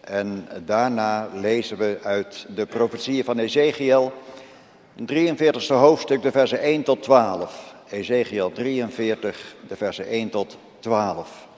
En daarna lezen we uit de profetieën van Ezechiel, het 43e hoofdstuk, de versen 1 tot 12. Ezechiel 43, de versen 1 tot 12.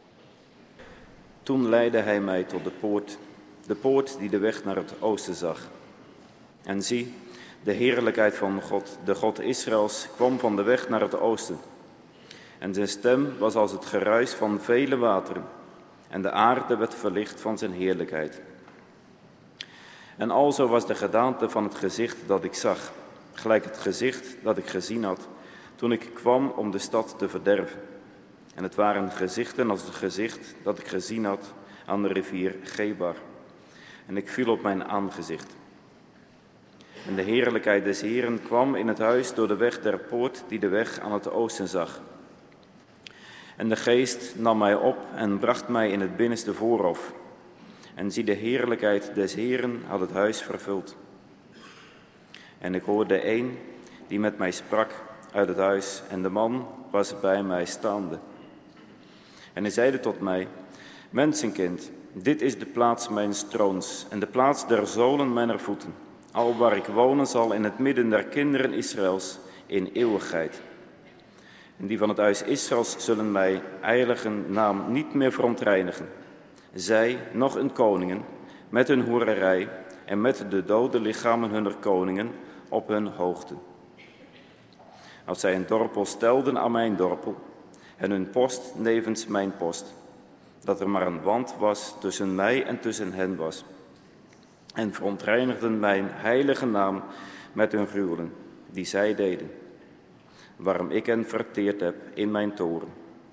Toen leidde hij mij tot de poort die de weg naar het oosten zag. En zie, de heerlijkheid van God, de God Israëls, kwam van de weg naar het oosten. En zijn stem was als het geruis van vele wateren, en de aarde werd verlicht van zijn heerlijkheid. En alzo was de gedaante van het gezicht dat ik zag, gelijk het gezicht dat ik gezien had, toen ik kwam om de stad te verderven. En het waren gezichten als het gezicht dat ik gezien had aan de rivier Gebar. En ik viel op mijn aangezicht. En de heerlijkheid des Heeren kwam in het huis door de weg der poort die de weg aan het oosten zag. En de geest nam mij op en bracht mij in het binnenste voorhof. En zie, de heerlijkheid des Heeren had het huis vervuld. En ik hoorde een die met mij sprak uit het huis, en de man was bij mij staande. En hij zeide tot mij: Mensenkind, dit is de plaats mijns troons en de plaats der zolen mijner voeten, alwaar ik wonen zal in het midden der kinderen Israëls in eeuwigheid. En die van het huis Israëls zullen mij heiligen naam niet meer verontreinigen. Zij, nog hun koningen, met hun hoererij en met de dode lichamen hunner koningen op hun hoogte. Als zij een dorpel stelden aan mijn dorpel en hun post nevens mijn post, dat er maar een wand was tussen mij en tussen hen was. En verontreinigden mijn heilige naam met hun gruwelen, die zij deden, waarom ik hen verteerd heb in mijn toren.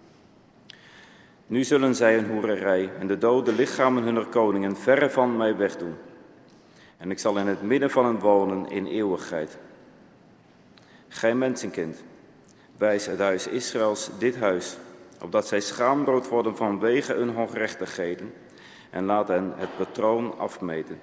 Nu zullen zij hun hoererij en de dode lichamen hunner koningen verre van mij wegdoen. En ik zal in het midden van hen wonen in eeuwigheid. Gij mensenkind, wijs het huis Israëls dit huis, opdat zij schaamrood worden vanwege hun ongerechtigheden, en laat hen het patroon afmeten.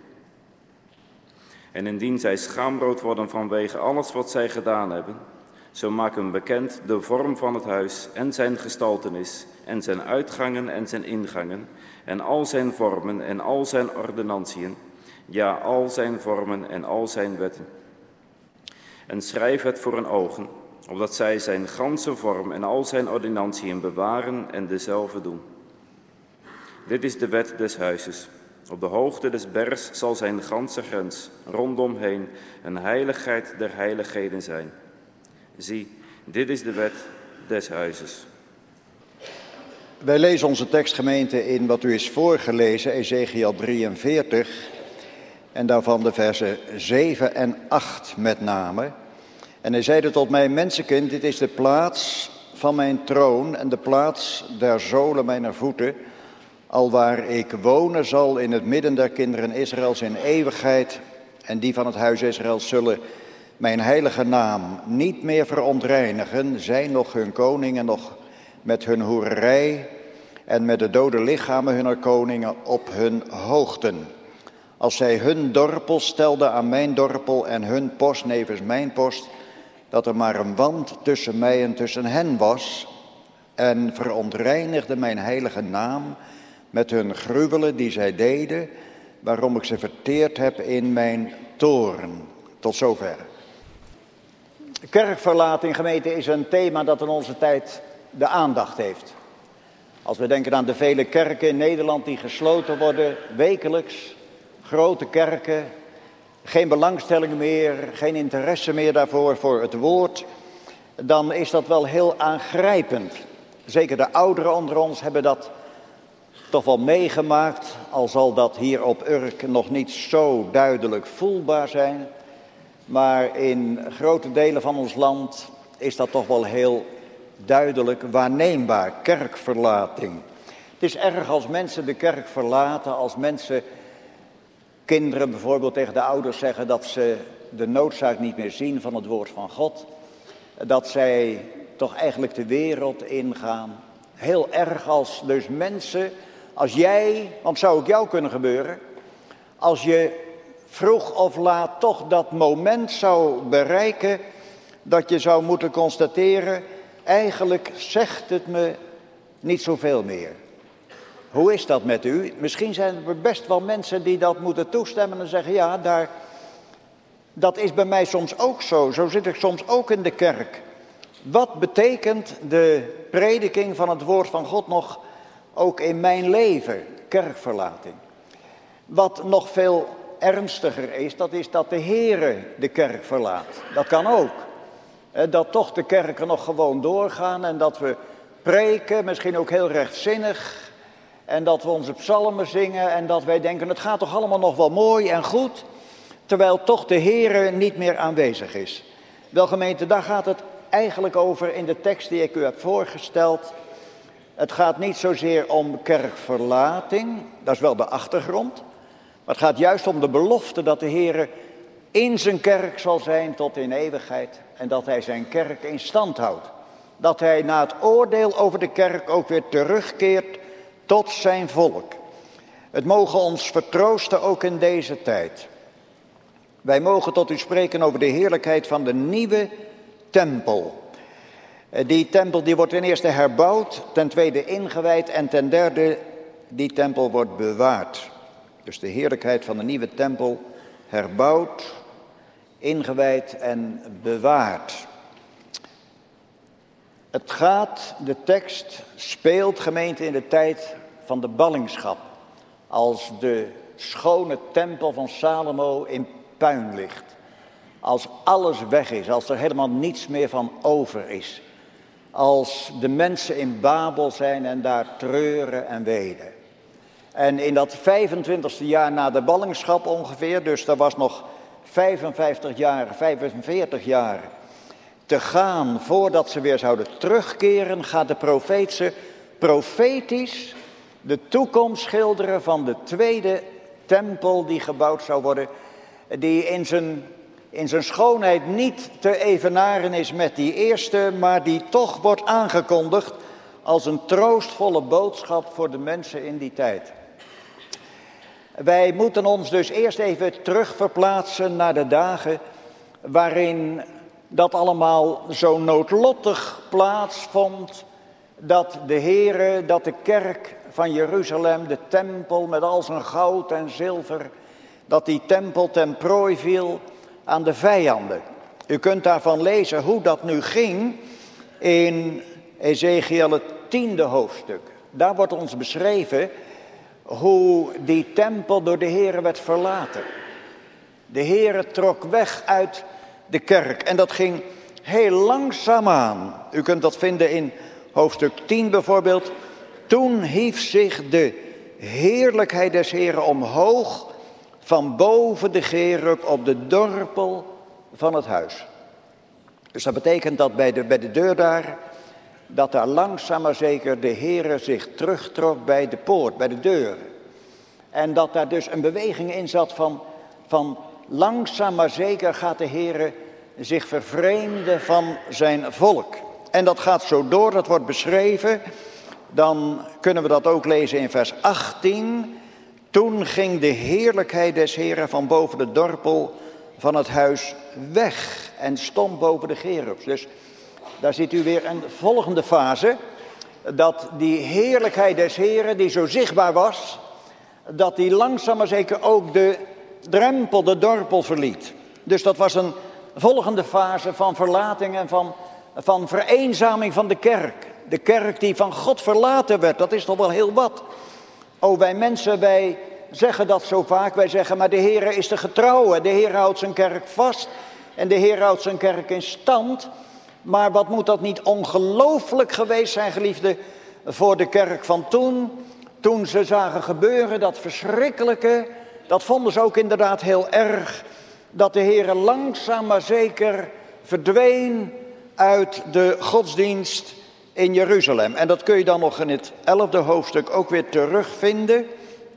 En indien zij schaamrood worden vanwege alles wat zij gedaan hebben, zo maak hem bekend de vorm van het huis en zijn gestaltenis en zijn uitgangen en zijn ingangen en al zijn vormen en al zijn ordonnantiën, ja, al zijn vormen en al zijn wetten. En schrijf het voor hun ogen, opdat zij zijn ganse vorm en al zijn ordonnantiën bewaren en dezelfde doen. Dit is de wet des huizes. Op de hoogte des bergs zal zijn ganse grens rondomheen een heiligheid der heiligheden zijn. Zie, dit is de wet des huizes. Wij lezen onze tekstgemeente in wat u is voorgelezen, Ezechiel 43, en daarvan de versen 7 en 8 met name. En hij zeide tot mij: Mensenkind, dit is de plaats van mijn troon en de plaats der zolen mijner voeten, alwaar ik wonen zal in het midden der kinderen Israëls in eeuwigheid. En die van het huis Israëls zullen mijn heilige naam niet meer verontreinigen, zij nog hun koningen nog met hun hoererij en met de dode lichamen hunner koningen op hun hoogten. Als zij hun dorpel stelden aan mijn dorpel en hun post nevens mijn post, dat er maar een wand tussen mij en tussen hen was, en verontreinigde mijn heilige naam met hun gruwelen die zij deden, waarom ik ze verteerd heb in mijn toren. Tot zover. Kerkverlating, gemeente, is een thema dat in onze tijd de aandacht heeft. Als we denken aan de vele kerken in Nederland die gesloten worden, wekelijks, grote kerken, geen belangstelling meer, geen interesse meer daarvoor, voor het woord, dan is dat wel heel aangrijpend. Zeker de ouderen onder ons hebben dat toch wel meegemaakt, al zal dat hier op Urk nog niet zo duidelijk voelbaar zijn. Maar in grote delen van ons land is dat toch wel heel duidelijk waarneembaar, kerkverlating. Het is erg als mensen de kerk verlaten, als mensen, kinderen bijvoorbeeld tegen de ouders zeggen dat ze de noodzaak niet meer zien van het woord van God. Dat zij toch eigenlijk de wereld ingaan. Heel erg als dus mensen, als jij, want zou ook jou kunnen gebeuren, als je vroeg of laat toch dat moment zou bereiken dat je zou moeten constateren, eigenlijk zegt het me niet zoveel meer. Hoe is dat met u? Misschien zijn er best wel mensen die dat moeten toestemmen en zeggen, ja, dat is bij mij soms ook zo. Zo zit ik soms ook in de kerk. Wat betekent de prediking van het woord van God nog ook in mijn leven, kerkverlating? Wat nog veel ernstiger is, dat is dat de Heere de kerk verlaat. Dat kan ook. Dat toch de kerken nog gewoon doorgaan en dat we preken, misschien ook heel rechtzinnig. En dat we onze psalmen zingen en dat wij denken, het gaat toch allemaal nog wel mooi en goed. Terwijl toch de Heere niet meer aanwezig is. Wel gemeente, daar gaat het eigenlijk over in de tekst die ik u heb voorgesteld. Het gaat niet zozeer om kerkverlating, dat is wel de achtergrond. Maar het gaat juist om de belofte dat de Heere in zijn kerk zal zijn tot in eeuwigheid. En dat hij zijn kerk in stand houdt. Dat hij na het oordeel over de kerk ook weer terugkeert tot zijn volk. Het mogen ons vertroosten ook in deze tijd. Wij mogen tot u spreken over de heerlijkheid van de nieuwe tempel. Die tempel die wordt ten eerste herbouwd, ten tweede ingewijd en ten derde die tempel wordt bewaard. Dus de heerlijkheid van de nieuwe tempel herbouwd, ingewijd en bewaard. Het gaat, de tekst speelt gemeente in de tijd van de ballingschap. Als de schone tempel van Salomo in puin ligt. Als alles weg is, als er helemaal niets meer van over is. Als de mensen in Babel zijn en daar treuren en wenen. En in dat 25e jaar na de ballingschap ongeveer, dus er was nog 45 jaar te gaan voordat ze weer zouden terugkeren, gaat de profeet ze profetisch de toekomst schilderen van de tweede tempel die gebouwd zou worden, die in zijn schoonheid niet te evenaren is met die eerste, maar die toch wordt aangekondigd als een troostvolle boodschap voor de mensen in die tijd. Wij moeten ons dus eerst even terugverplaatsen naar de dagen waarin dat allemaal zo noodlottig plaatsvond, dat de Heere, dat de kerk van Jeruzalem, de tempel met al zijn goud en zilver, dat die tempel ten prooi viel aan de vijanden. U kunt daarvan lezen hoe dat nu ging in Ezekiel het 10e hoofdstuk. Daar wordt ons beschreven hoe die tempel door de Heere werd verlaten. De Heere trok weg uit de kerk en dat ging heel langzaamaan. U kunt dat vinden in hoofdstuk 10 bijvoorbeeld. Toen hief zich de heerlijkheid des Heeren omhoog van boven de gerub op de dorpel van het huis. Dus dat betekent dat bij de deur daar, dat daar langzaam maar zeker de Heere zich terugtrok bij de poort, bij de deur. En dat daar dus een beweging in zat van langzaam maar zeker gaat de Heere zich vervreemden van zijn volk. En dat gaat zo door, dat wordt beschreven. Dan kunnen we dat ook lezen in vers 18. Toen ging de heerlijkheid des Heeren van boven de dorpel van het huis weg en stond boven de gerubs. Dus daar ziet u weer een volgende fase. Dat die heerlijkheid des Heeren die zo zichtbaar was, dat die langzaam maar zeker ook de drempel, de dorpel verliet. Dus dat was een volgende fase van verlating en van vereenzaming van de kerk. De kerk die van God verlaten werd, dat is toch wel heel wat. O, wij mensen, wij zeggen dat zo vaak. Wij zeggen, maar de Heere is de getrouwe. De Heere houdt zijn kerk vast en de Heere houdt zijn kerk in stand. Maar wat moet dat niet ongelooflijk geweest zijn, geliefde, voor de kerk van toen. Toen ze zagen gebeuren, dat verschrikkelijke, dat vonden ze ook inderdaad heel erg. Dat de Heere langzaam maar zeker verdween uit de godsdienst in Jeruzalem. En dat kun je dan nog in het 11e hoofdstuk ook weer terugvinden.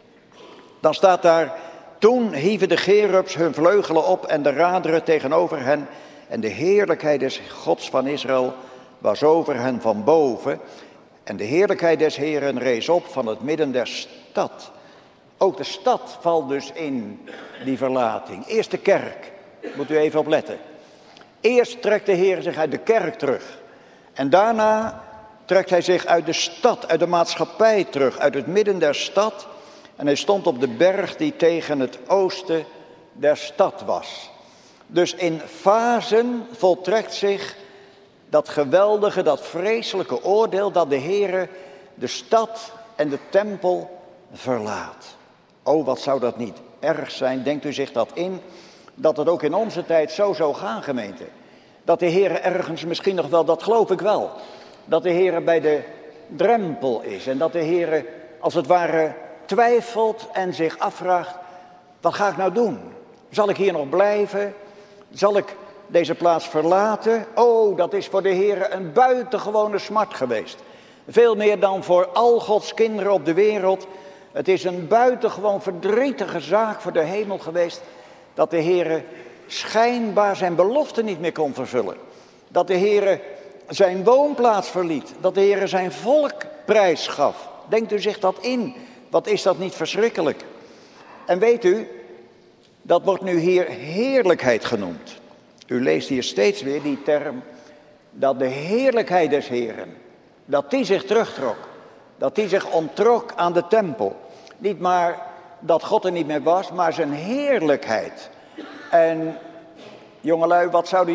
Dan staat daar, toen hieven de gerubs hun vleugelen op en de raderen tegenover hen. En de heerlijkheid des Gods van Israël was over hen van boven. En de heerlijkheid des Heeren rees op van het midden der stad. Ook de stad valt dus in die verlating. Eerst de kerk, moet u even op letten. Eerst trekt de Heer zich uit de kerk terug. En daarna trekt hij zich uit de stad, uit de maatschappij terug, uit het midden der stad. En hij stond op de berg die tegen het oosten der stad was. Dus in fasen voltrekt zich dat geweldige, dat vreselijke oordeel dat de Heere de stad en de tempel verlaat. Oh, wat zou dat niet erg zijn, denkt u zich dat in, dat het ook in onze tijd zo zou gaan, gemeente. Dat de Heere ergens misschien nog wel, dat geloof ik wel, dat de Heere bij de drempel is. En dat de Heere als het ware twijfelt en zich afvraagt, wat ga ik nou doen? Zal ik hier nog blijven? Zal ik deze plaats verlaten? Oh, dat is voor de Heere een buitengewone smart geweest. Veel meer dan voor al Gods kinderen op de wereld. Het is een buitengewoon verdrietige zaak voor de hemel geweest, dat de Heere schijnbaar zijn belofte niet meer kon vervullen. Dat de Heere zijn woonplaats verliet. Dat de Heere zijn volk prijs gaf. Denkt u zich dat in? Wat is dat niet verschrikkelijk? En weet u, dat wordt nu hier heerlijkheid genoemd. U leest hier steeds weer die term, dat de heerlijkheid des Heeren, dat die zich terugtrok. Dat die zich onttrok aan de tempel. Niet maar dat God er niet meer was, maar zijn heerlijkheid. En jongelui, wat zouden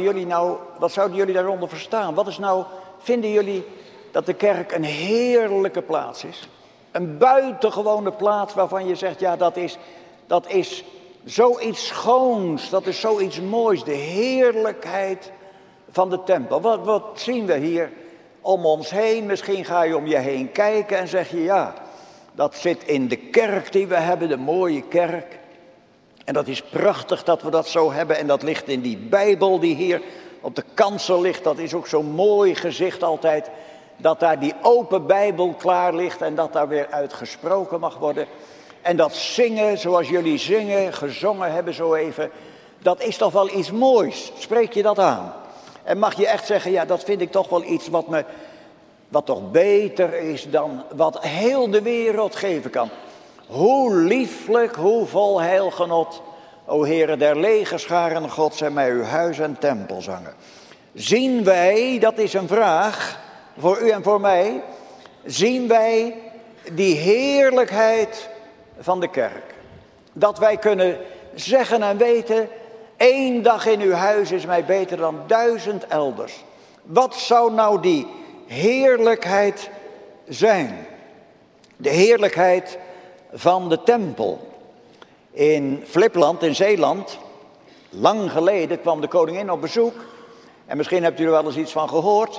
jullie daaronder verstaan? Wat is nou, vinden jullie dat de kerk een heerlijke plaats is? Een buitengewone plaats waarvan je zegt, ja, dat is zoiets schoons, dat is zoiets moois. De heerlijkheid van de tempel. Wat zien we hier om ons heen? Misschien ga je om je heen kijken en zeg je, ja, dat zit in de kerk die we hebben, de mooie kerk. En dat is prachtig dat we dat zo hebben. En dat ligt in die Bijbel die hier op de kansel ligt. Dat is ook zo'n mooi gezicht altijd. Dat daar die open Bijbel klaar ligt en dat daar weer uit gesproken mag worden. En dat zingen, zoals jullie zingen, gezongen hebben zo even. Dat is toch wel iets moois. Spreek je dat aan? En mag je echt zeggen, ja, dat vind ik toch wel iets wat toch beter is dan wat heel de wereld geven kan. Hoe lieflijk, hoe vol heilgenot, o Heere der legerscharen God, zijn mij uw huis en tempel zangen. Zien wij, dat is een vraag voor u en voor mij, zien wij die heerlijkheid van de kerk. Dat wij kunnen zeggen en weten, 1 dag in uw huis is mij beter dan 1000 elders. Wat zou nou die heerlijkheid zijn? De heerlijkheid van de tempel. In Flipland, in Zeeland, lang geleden kwam de koningin op bezoek. En misschien hebt u er wel eens iets van gehoord.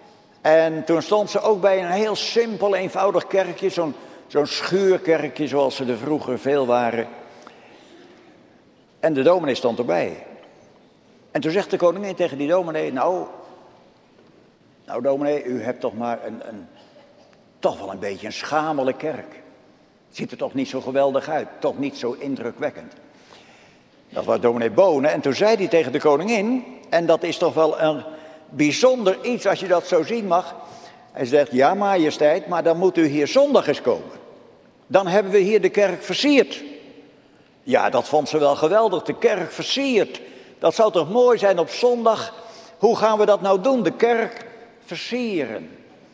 En toen stond ze ook bij een heel simpel, eenvoudig kerkje. Zo'n schuurkerkje zoals ze er vroeger veel waren. En de dominee stond erbij. En toen zegt de koningin tegen die dominee, nou dominee, u hebt toch maar toch wel een beetje een schamele kerk. Ziet er toch niet zo geweldig uit, toch niet zo indrukwekkend. Dat was dominee Bonen en toen zei hij tegen de koningin, en dat is toch wel een bijzonder iets als je dat zo zien mag. Hij zegt, ja majesteit, maar dan moet u hier zondag eens komen. Dan hebben we hier de kerk versierd. Ja, dat vond ze wel geweldig, de kerk versierd. Dat zou toch mooi zijn op zondag. Hoe gaan we dat nou doen, de kerk versieren?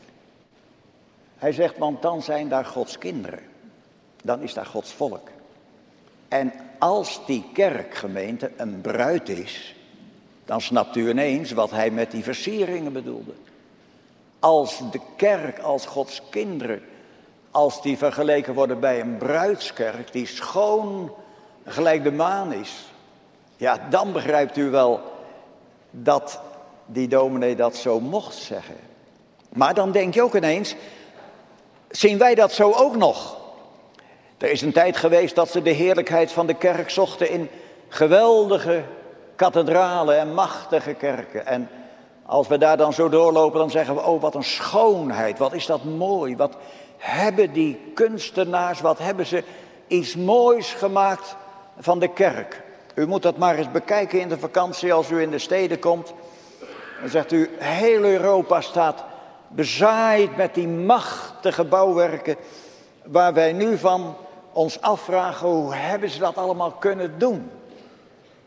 Hij zegt, want dan zijn daar Gods kinderen. Dan is daar Gods volk. En als die kerkgemeente een bruid is, dan snapt u ineens wat hij met die versieringen bedoelde. Als de kerk, als Gods kinderen, als die vergeleken worden bij een bruidskerk die schoon gelijk de maan is, ja, dan begrijpt u wel dat die dominee dat zo mocht zeggen. Maar dan denk je ook ineens, zien wij dat zo ook nog? Er is een tijd geweest dat ze de heerlijkheid van de kerk zochten in geweldige kathedralen en machtige kerken. En als we daar dan zo doorlopen, dan zeggen we, oh wat een schoonheid, wat is dat mooi. Wat hebben die kunstenaars, wat hebben ze iets moois gemaakt van de kerk. U moet dat maar eens bekijken in de vakantie als u in de steden komt. Dan zegt u, heel Europa staat bezaaid met die machtige bouwwerken, waar wij nu van ons afvragen, hoe hebben ze dat allemaal kunnen doen?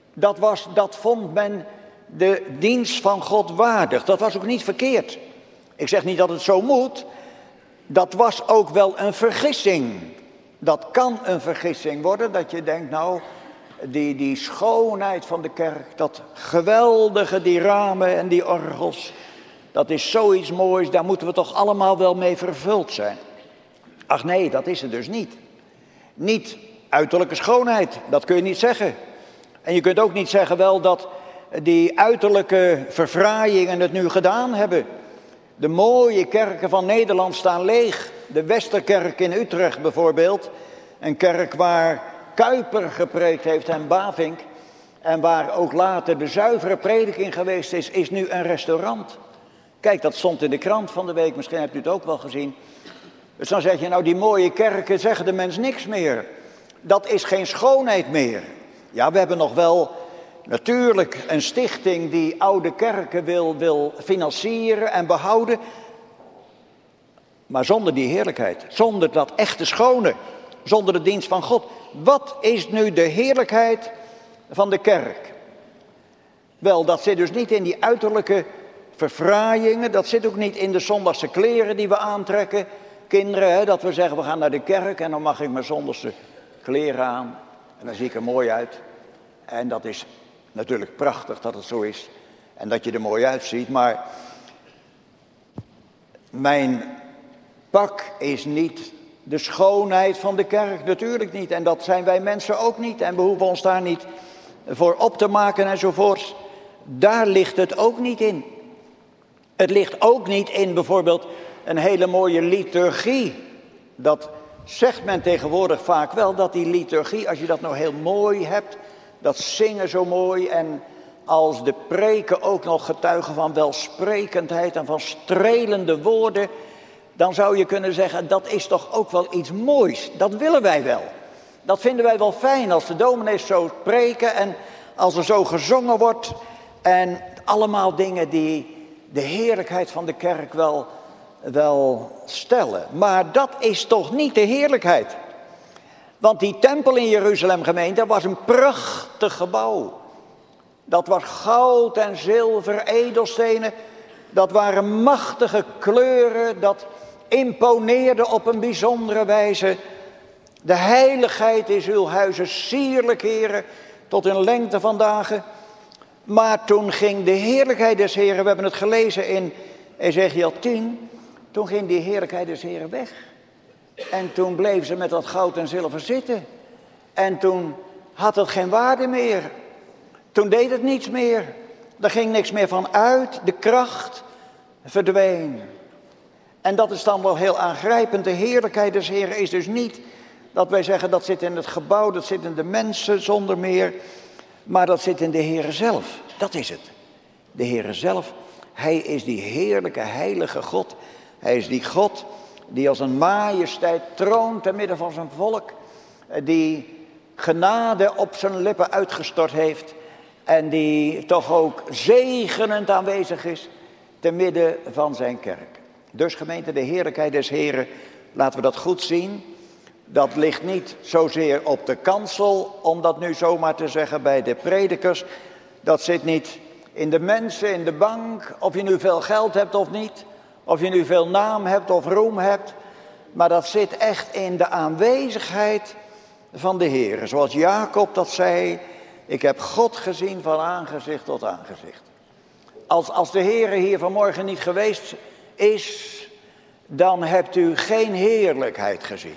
Dat vond men de dienst van God waardig. Dat was ook niet verkeerd. Ik zeg niet dat het zo moet. Dat was ook wel een vergissing. Dat kan een vergissing worden, dat je denkt, nou, die schoonheid van de kerk, dat geweldige, die ramen en die orgels, dat is zoiets moois, daar moeten we toch allemaal wel mee vervuld zijn. Ach nee, dat is het dus niet. Niet uiterlijke schoonheid, dat kun je niet zeggen. En je kunt ook niet zeggen wel dat die uiterlijke verfraaiingen het nu gedaan hebben. De mooie kerken van Nederland staan leeg. De Westerkerk in Utrecht bijvoorbeeld. Een kerk waar Kuyper gepreekt heeft en Bavinck. En waar ook later de zuivere prediking geweest is nu een restaurant. Kijk, dat stond in de krant van de week, misschien hebt u het ook wel gezien. Dus dan zeg je, nou die mooie kerken zeggen de mens niks meer. Dat is geen schoonheid meer. Ja, we hebben nog wel natuurlijk een stichting die oude kerken wil financieren en behouden. Maar zonder die heerlijkheid, zonder dat echte schone, zonder de dienst van God. Wat is nu de heerlijkheid van de kerk? Wel, dat zit dus niet in die uiterlijke verfraaiingen. Dat zit ook niet in de zondagse kleren die we aantrekken. Kinderen, hè, dat we zeggen we gaan naar de kerk en dan mag ik mijn zondagse kleren aan. En dan zie ik er mooi uit. En dat is natuurlijk prachtig dat het zo is. En dat je er mooi uitziet. Maar mijn pak is niet de schoonheid van de kerk. Natuurlijk niet. En dat zijn wij mensen ook niet. En we hoeven ons daar niet voor op te maken enzovoorts. Daar ligt het ook niet in. Het ligt ook niet in bijvoorbeeld een hele mooie liturgie. Dat zegt men tegenwoordig vaak wel, dat die liturgie, als je dat nou heel mooi hebt, dat zingen zo mooi en als de preken ook nog getuigen van welsprekendheid en van strelende woorden, dan zou je kunnen zeggen, dat is toch ook wel iets moois. Dat willen wij wel. Dat vinden wij wel fijn als de dominees zo preken en als er zo gezongen wordt. En allemaal dingen die de heerlijkheid van de kerk wel stellen. Maar dat is toch niet de heerlijkheid. Want die tempel in Jeruzalem, gemeente, was een prachtig gebouw. Dat was goud en zilver, edelstenen. Dat waren machtige kleuren. Dat imponeerde op een bijzondere wijze. De heiligheid is uw huizen sierlijk, heren, tot in lengte van dagen. Maar toen ging de heerlijkheid des Heren, we hebben het gelezen in Ezechiel 10, toen ging die heerlijkheid des Heren weg. En toen bleef ze met dat goud en zilver zitten. En toen had het geen waarde meer. Toen deed het niets meer. Er ging niks meer van uit. De kracht verdween. En dat is dan wel heel aangrijpend. De heerlijkheid des Heren is dus niet dat wij zeggen dat zit in het gebouw, dat zit in de mensen zonder meer. Maar dat zit in de Heere zelf. Dat is het. De Heere zelf. Hij is die heerlijke, heilige God. Hij is die God die als een majesteit troont te midden van zijn volk. Die genade op zijn lippen uitgestort heeft. En die toch ook zegenend aanwezig is te midden van zijn kerk. Dus gemeente, de heerlijkheid des Heren, laten we dat goed zien. Dat ligt niet zozeer op de kansel, om dat nu zomaar te zeggen bij de predikers. Dat zit niet in de mensen, in de bank, of je nu veel geld hebt of niet. Of je nu veel naam hebt of roem hebt. Maar dat zit echt in de aanwezigheid van de Heer. Zoals Jacob dat zei, ik heb God gezien van aangezicht tot aangezicht. Als de Heer hier vanmorgen niet geweest is, dan hebt u geen heerlijkheid gezien.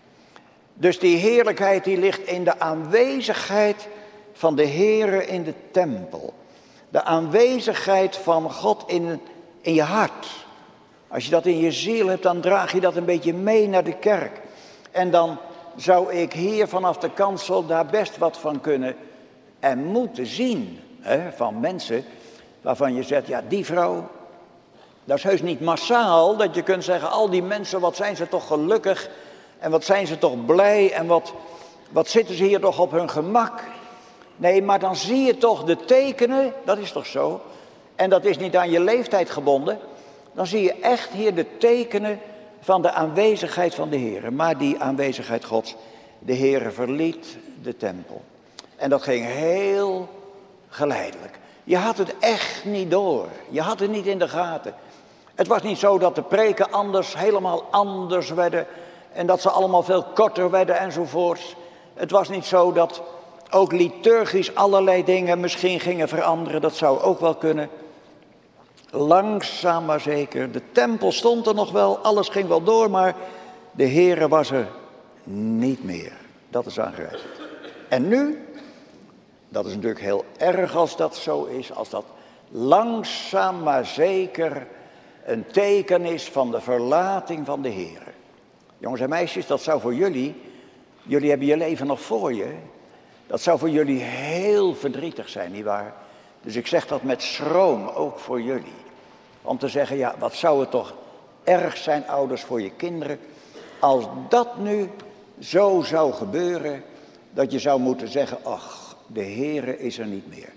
Dus die heerlijkheid die ligt in de aanwezigheid van de Heere in de tempel. De aanwezigheid van God in je hart. Als je dat in je ziel hebt, dan draag je dat een beetje mee naar de kerk. En dan zou ik hier vanaf de kansel daar best wat van kunnen en moeten zien. Van mensen waarvan je zegt, ja die vrouw, dat is heus niet massaal. Dat je kunt zeggen, al die mensen, wat zijn ze toch gelukkig. En wat zijn ze toch blij en wat zitten ze hier toch op hun gemak. Nee, maar dan zie je toch de tekenen, dat is toch zo. En dat is niet aan je leeftijd gebonden. Dan zie je echt hier de tekenen van de aanwezigheid van de Heer. Maar die aanwezigheid Gods, de Heer verliet de tempel. En dat ging heel geleidelijk. Je had het echt niet door. Je had het niet in de gaten. Het was niet zo dat de preken helemaal anders werden en dat ze allemaal veel korter werden enzovoorts. Het was niet zo dat ook liturgisch allerlei dingen misschien gingen veranderen. Dat zou ook wel kunnen. Langzaam maar zeker. De tempel stond er nog wel, alles ging wel door, maar de Heere was er niet meer. Dat is aangrijpend. En nu, dat is natuurlijk heel erg als dat zo is, als dat langzaam maar zeker een teken is van de verlating van de Heere. Jongens en meisjes, dat zou voor jullie hebben je leven nog voor je, dat zou voor jullie heel verdrietig zijn, nietwaar? Dus ik zeg dat met schroom, ook voor jullie. Om te zeggen, ja, wat zou het toch erg zijn, ouders, voor je kinderen, als dat nu zo zou gebeuren, dat je zou moeten zeggen, ach, de Heere is er niet meer.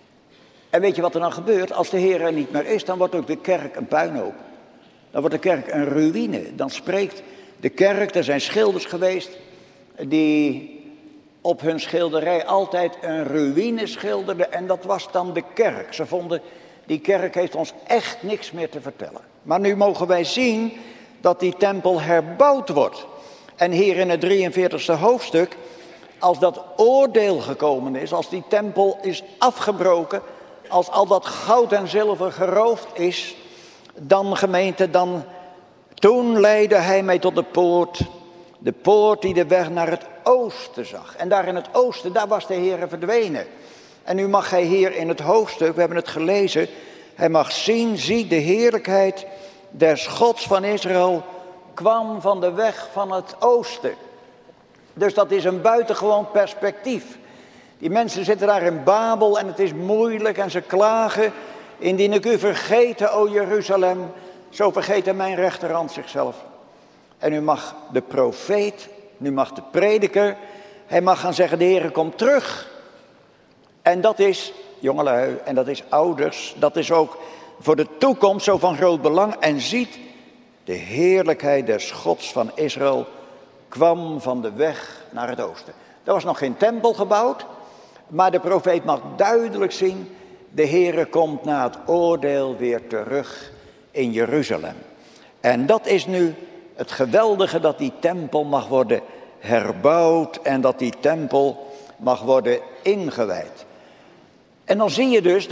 En weet je wat er dan gebeurt? Als de Heer er niet meer is, dan wordt ook de kerk een puinhoop. Dan wordt de kerk een ruïne. Dan spreekt de kerk, er zijn schilders geweest die op hun schilderij altijd een ruïne schilderden. En dat was dan de kerk. Ze vonden, die kerk heeft ons echt niks meer te vertellen. Maar nu mogen wij zien dat die tempel herbouwd wordt. En hier in het 43e hoofdstuk, als dat oordeel gekomen is, als die tempel is afgebroken, als al dat goud en zilver geroofd is, dan gemeente, toen leidde hij mij tot de poort die de weg naar het oosten zag. En daar in het oosten, daar was de Heere verdwenen. En nu mag hij hier in het hoofdstuk, we hebben het gelezen, hij mag zien, zie de heerlijkheid des Gods van Israël kwam van de weg van het oosten. Dus dat is een buitengewoon perspectief. Die mensen zitten daar in Babel en het is moeilijk en ze klagen. Indien ik u vergeten, o Jeruzalem, zo vergeten mijn rechterhand zichzelf. En nu mag de profeet, nu mag de prediker, hij mag gaan zeggen, de Heere komt terug. En dat is, jongelui, en dat is ouders, dat is ook voor de toekomst zo van groot belang. En ziet, de heerlijkheid des Gods van Israël kwam van de weg naar het oosten. Er was nog geen tempel gebouwd, maar de profeet mag duidelijk zien, de Heere komt na het oordeel weer terug in Jeruzalem. En dat is nu het geweldige, dat die tempel mag worden herbouwd en dat die tempel mag worden ingewijd. En dan zie je dus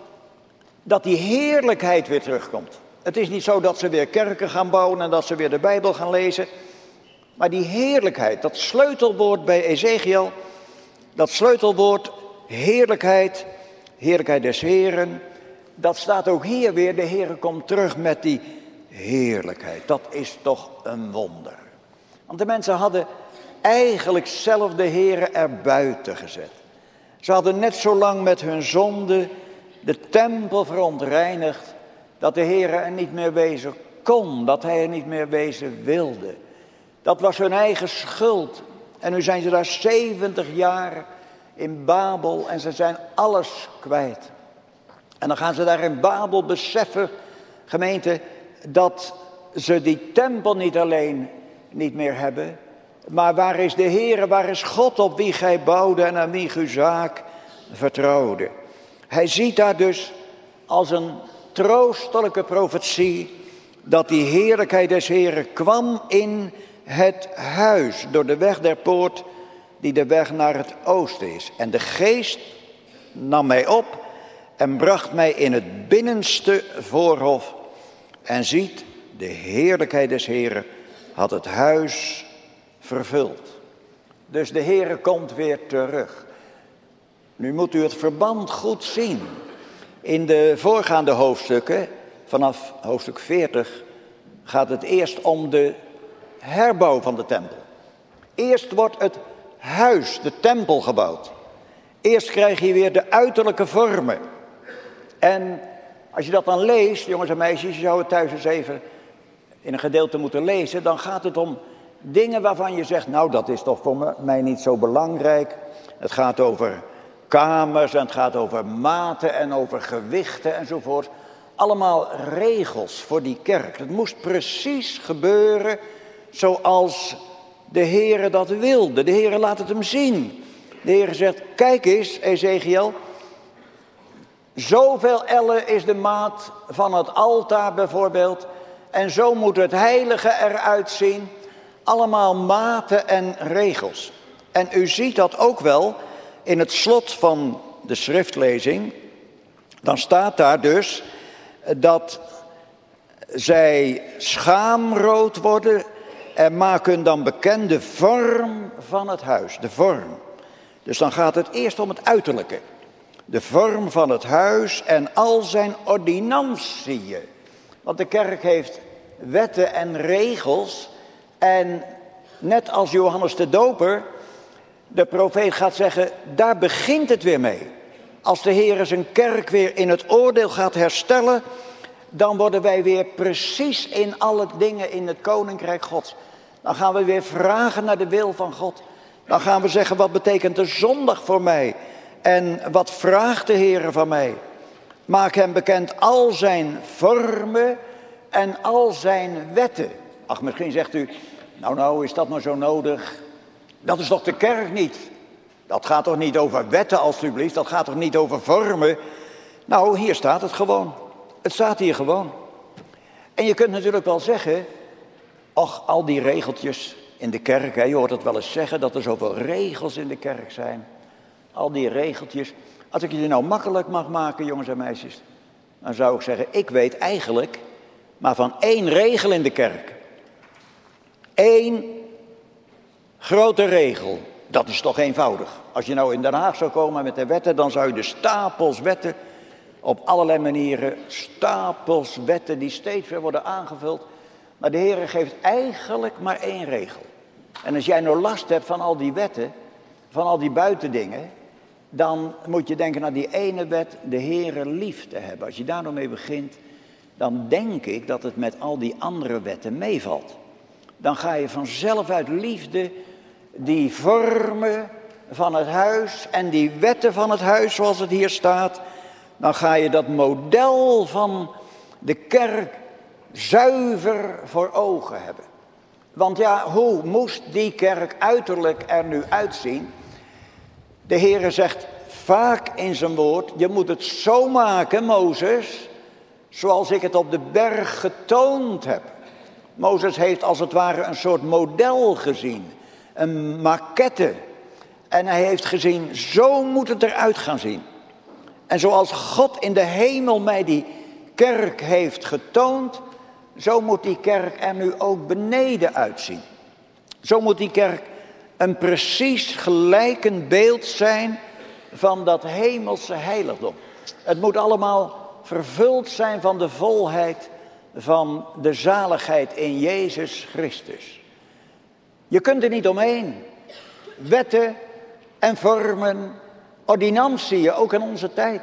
dat die heerlijkheid weer terugkomt. Het is niet zo dat ze weer kerken gaan bouwen en dat ze weer de Bijbel gaan lezen. Maar die heerlijkheid, dat sleutelwoord bij Ezekiel, dat sleutelwoord heerlijkheid, heerlijkheid des Heeren, dat staat ook hier weer, de Heere komt terug met die heerlijkheid. Dat is toch een wonder. Want de mensen hadden eigenlijk zelf de Heere erbuiten gezet. Ze hadden net zo lang met hun zonde de tempel verontreinigd, dat de Heere er niet meer wezen kon, dat hij er niet meer wezen wilde. Dat was hun eigen schuld. En nu zijn ze daar 70 jaar in Babel en ze zijn alles kwijt. En dan gaan ze daar in Babel beseffen, gemeente, dat ze die tempel niet alleen niet meer hebben, maar waar is de Heere, waar is God op wie gij bouwde en aan wie uw zaak vertrouwde. Hij ziet daar dus als een troostelijke profetie dat die heerlijkheid des Heeren kwam in het huis door de weg der poort die de weg naar het oosten is. En de geest nam mij op en bracht mij in het binnenste voorhof. En ziet, de heerlijkheid des Heeren had het huis vervuld. Dus de Heere komt weer terug. Nu moet u het verband goed zien. In de voorgaande hoofdstukken, vanaf hoofdstuk 40, gaat het eerst om de herbouw van de tempel. Eerst wordt het huis, de tempel, gebouwd. Eerst krijg je weer de uiterlijke vormen. En als je dat dan leest, jongens en meisjes, je zou het thuis eens even in een gedeelte moeten lezen, dan gaat het om dingen waarvan je zegt, nou dat is toch voor mij niet zo belangrijk. Het gaat over kamers en het gaat over maten en over gewichten enzovoort. Allemaal regels voor die kerk. Het moest precies gebeuren zoals de Heere dat wilde. De Heere laat het hem zien. De Heere zegt, kijk eens, Ezekiel, Zoveel ellen is de maat van het altaar bijvoorbeeld. En zo moet het heilige eruit zien. Allemaal maten en regels. En u ziet dat ook wel in het slot van de schriftlezing. Dan staat daar dus dat zij schaamrood worden en maken dan bekend de vorm van het huis. De vorm. Dus dan gaat het eerst om het uiterlijke. De vorm van het huis en al zijn ordinantieën. Want de kerk heeft wetten en regels. En net als Johannes de Doper, de profeet gaat zeggen, daar begint het weer mee. Als de Heer zijn kerk weer in het oordeel gaat herstellen, dan worden wij weer precies in alle dingen in het koninkrijk Gods. Dan gaan we weer vragen naar de wil van God. Dan gaan we zeggen, wat betekent de zondag voor mij? En wat vraagt de Heer van mij? Maak hem bekend al zijn vormen en al zijn wetten. Ach, misschien zegt u, nou, is dat nou zo nodig? Dat is toch de kerk niet? Dat gaat toch niet over wetten, alstublieft? Dat gaat toch niet over vormen? Nou, hier staat het gewoon. Het staat hier gewoon. En je kunt natuurlijk wel zeggen, ach, al die regeltjes in de kerk, hè, je hoort het wel eens zeggen, dat er zoveel regels in de kerk zijn. Al die regeltjes. Als ik je nou makkelijk mag maken, jongens en meisjes, dan zou ik zeggen, ik weet eigenlijk maar van 1 regel in de kerk. 1 grote regel. Dat is toch eenvoudig. Als je nou in Den Haag zou komen met de wetten, dan zou je de stapels wetten op allerlei manieren, stapels wetten die steeds weer worden aangevuld. Maar de Heer geeft eigenlijk maar 1 regel. En als jij nou last hebt van al die wetten, van al die buitendingen, dan moet je denken naar die ene wet, de Heere lief te hebben. Als je daar nou mee begint, dan denk ik dat het met al die andere wetten meevalt. Dan ga je vanzelf uit liefde die vormen van het huis en die wetten van het huis, zoals het hier staat, dan ga je dat model van de kerk zuiver voor ogen hebben. Want ja, hoe moest die kerk uiterlijk er nu uitzien? De Heere zegt vaak in zijn woord, je moet het zo maken, Mozes, zoals ik het op de berg getoond heb. Mozes heeft als het ware een soort model gezien, een maquette. En hij heeft gezien, zo moet het eruit gaan zien. En zoals God in de hemel mij die kerk heeft getoond, zo moet die kerk er nu ook beneden uitzien. Zo moet die kerk een precies gelijkend beeld zijn van dat hemelse heiligdom. Het moet allemaal vervuld zijn van de volheid van de zaligheid in Jezus Christus. Je kunt er niet omheen. Wetten en vormen, ordinantieën, ook in onze tijd.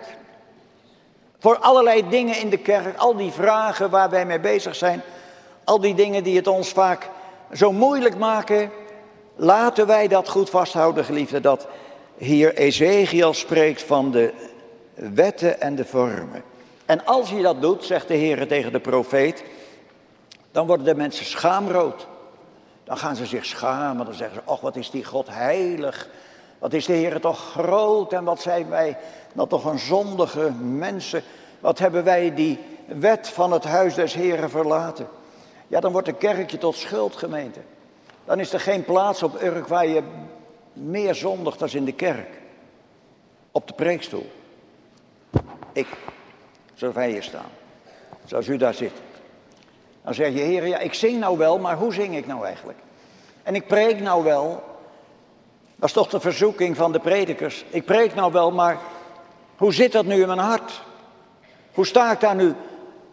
Voor allerlei dingen in de kerk, al die vragen waar wij mee bezig zijn, al die dingen die het ons vaak zo moeilijk maken, laten wij dat goed vasthouden, geliefden, dat hier Ezechiel spreekt van de wetten en de vormen. En als je dat doet, zegt de Heer tegen de profeet, dan worden de mensen schaamrood. Dan gaan ze zich schamen, dan zeggen ze, och, wat is die God heilig. Wat is de Heer toch groot en wat zijn wij nou toch een zondige mensen. Wat hebben wij die wet van het huis des Heeren verlaten. Ja, dan wordt de kerkje tot schuldgemeente. Dan is er geen plaats op Urk waar je meer zondigt dan in de kerk. Op de preekstoel. Ik, zoals wij hier staan. Zoals u daar zit. Dan zeg je, Heer, ja, ik zing nou wel, maar hoe zing ik nou eigenlijk? En ik preek nou wel. Dat is toch de verzoeking van de predikers. Ik preek nou wel, maar hoe zit dat nu in mijn hart? Hoe sta ik daar nu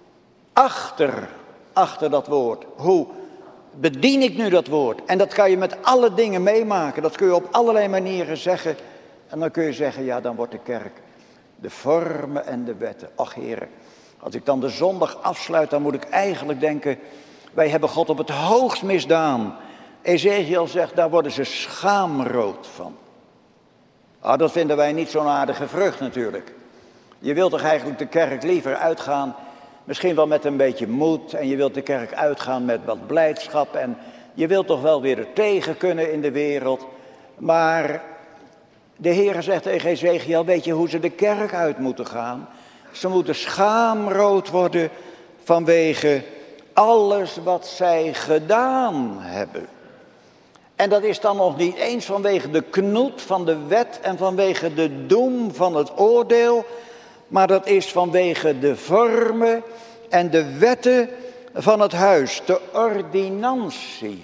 achter dat woord? Hoe bedien ik nu dat woord? En dat kan je met alle dingen meemaken. Dat kun je op allerlei manieren zeggen. En dan kun je zeggen, ja, dan wordt de kerk de vormen en de wetten. Ach, Heer, als ik dan de zondag afsluit, dan moet ik eigenlijk denken, wij hebben God op het hoogst misdaan. Ezechiel zegt, daar worden ze schaamrood van. Ah, dat vinden wij niet zo'n aardige vrucht natuurlijk. Je wilt toch eigenlijk de kerk liever uitgaan, misschien wel met een beetje moed. En je wilt de kerk uitgaan met wat blijdschap. En je wilt toch wel weer er tegen kunnen in de wereld. Maar de Heer zegt tegen Ezechiel, weet je hoe ze de kerk uit moeten gaan? Ze moeten schaamrood worden vanwege alles wat zij gedaan hebben. En dat is dan nog niet eens vanwege de knoet van de wet en vanwege de doem van het oordeel, maar dat is vanwege de vormen en de wetten van het huis, de ordinantieën.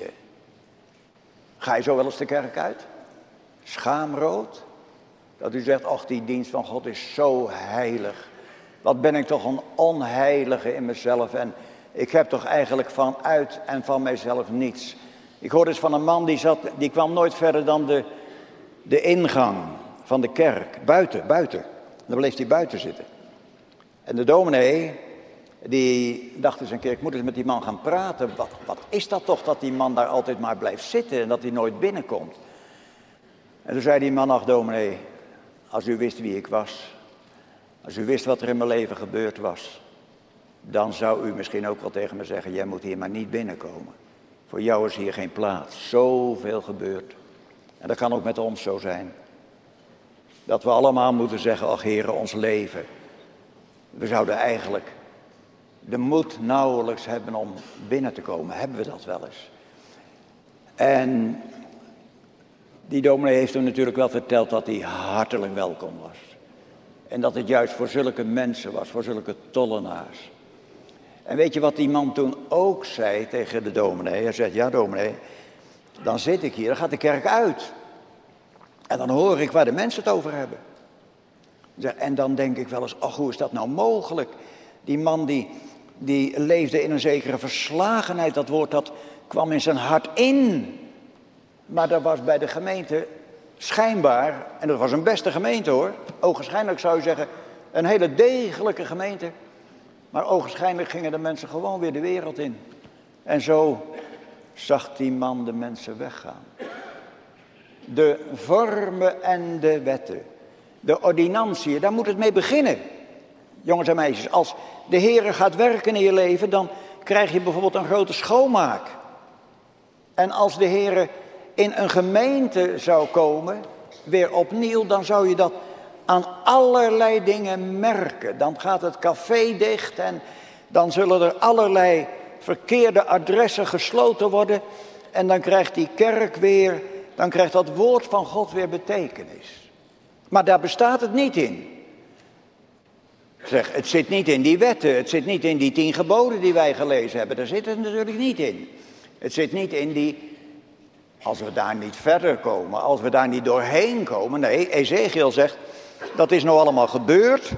Ga je zo wel eens de kerk uit? Schaamrood? Dat u zegt, ach, die dienst van God is zo heilig. Wat ben ik toch een onheilige in mezelf en ik heb toch eigenlijk vanuit en van mijzelf niets. Ik hoorde eens van een man die kwam nooit verder dan de ingang van de kerk. Buiten. Dan bleef hij buiten zitten. En de dominee, die dacht eens een keer, ik moet eens met die man gaan praten. Wat is dat toch dat die man daar altijd maar blijft zitten en dat hij nooit binnenkomt? En toen zei die man, ach dominee, als u wist wie ik was, als u wist wat er in mijn leven gebeurd was, dan zou u misschien ook wel tegen me zeggen, jij moet hier maar niet binnenkomen. Voor jou is hier geen plaats. Zoveel gebeurt. En dat kan ook met ons zo zijn. Dat we allemaal moeten zeggen, ach Heere, ons leven. We zouden eigenlijk de moed nauwelijks hebben om binnen te komen. Hebben we dat wel eens? En die dominee heeft hem natuurlijk wel verteld dat hij hartelijk welkom was. En dat het juist voor zulke mensen was, voor zulke tollenaars. En weet je wat die man toen ook zei tegen de dominee? Hij zegt, ja dominee, dan zit ik hier, dan gaat de kerk uit. En dan hoor ik waar de mensen het over hebben. En dan denk ik wel eens, ach, hoe is dat nou mogelijk? Die man die leefde in een zekere verslagenheid. Dat woord dat kwam in zijn hart in. Maar dat was bij de gemeente schijnbaar, en dat was een beste gemeente hoor. Ogenschijnlijk zou je zeggen, een hele degelijke gemeente. Maar ogenschijnlijk gingen de mensen gewoon weer de wereld in. En zo zag die man de mensen weggaan. De vormen en de wetten. De ordinantieën, daar moet het mee beginnen. Jongens en meisjes, als de Heer gaat werken in je leven, dan krijg je bijvoorbeeld een grote schoonmaak. En als de Heer in een gemeente zou komen, weer opnieuw, dan zou je dat aan allerlei dingen merken. Dan gaat het café dicht en dan zullen er allerlei verkeerde adressen gesloten worden. En dan krijgt die kerk weer, dan krijgt dat woord van God weer betekenis. Maar daar bestaat het niet in. Zeg, het zit niet in die wetten, het zit niet in die 10 geboden die wij gelezen hebben. Daar zit het natuurlijk niet in. Het zit niet in die, als we daar niet verder komen, als we daar niet doorheen komen. Nee, Ezekiel zegt, dat is nou allemaal gebeurd.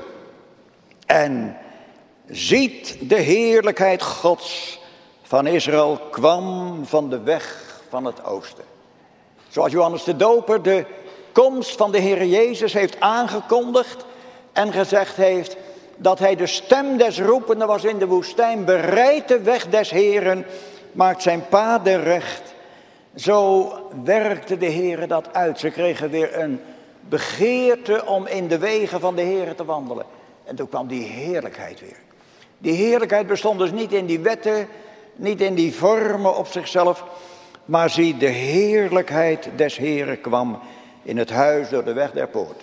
En ziet de heerlijkheid Gods van Israël kwam van de weg van het oosten. Zoals Johannes de Doper de komst van de Heer Jezus heeft aangekondigd en gezegd heeft dat hij de stem des roependen was in de woestijn, bereidt de weg des Heeren, maakt zijn paden recht. Zo werkte de Heer dat uit. Ze kregen weer een begeerte om in de wegen van de Heer te wandelen. En toen kwam die heerlijkheid weer. Die heerlijkheid bestond dus niet in die wetten, niet in die vormen op zichzelf, maar zie, de heerlijkheid des Heeren kwam in het huis door de weg der poort.